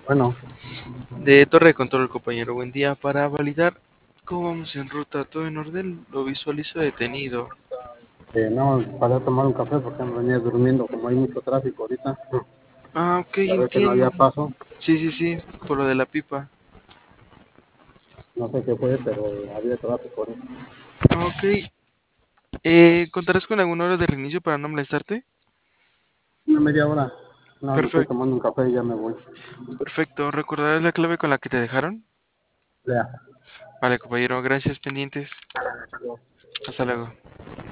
Bueno, De Torre de Control, compañero, buen día. Para validar cómo vamos en ruta, todo en orden, lo visualizo detenido. no, para tomar un café porque me venía durmiendo, como hay mucho tráfico ahorita. Ah, ok, Ya ves que no entiendo. había paso, Sí, sí, sí, por lo de la pipa. no sé qué fue, pero había tráfico ahorita. Ah, ok. ¿Contarás con alguna hora de reinicio para no molestarte? Una media hora, no, me estoy Perfecto, tomando un café y ya me voy. perfecto. ¿Recordarás la clave con la que te dejaron? Ya. Vale, compañero, gracias, pendientes. Hasta luego.